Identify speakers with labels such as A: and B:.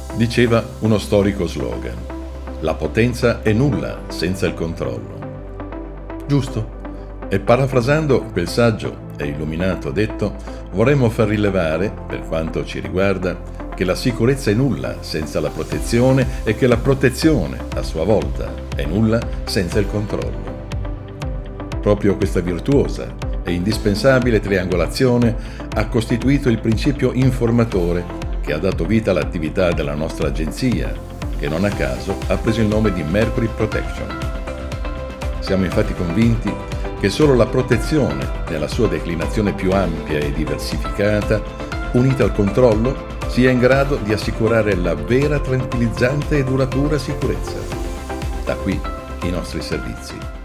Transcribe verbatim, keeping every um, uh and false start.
A: Diceva uno storico slogan: la potenza è nulla senza il controllo. Giusto. E parafrasando quel saggio e illuminato detto, vorremmo far rilevare, per quanto ci riguarda, che la sicurezza è nulla senza la protezione e che la protezione, a sua volta, è nulla senza il controllo. Proprio questa virtuosa e indispensabile triangolazione ha costituito il principio informatore che ha dato vita all'attività della nostra agenzia, che non a caso ha preso il nome di Mercury Protection. Siamo infatti convinti che solo la protezione, nella sua declinazione più ampia e diversificata, unita al controllo, sia in grado di assicurare la vera tranquillizzante e duratura sicurezza. Da qui i nostri servizi.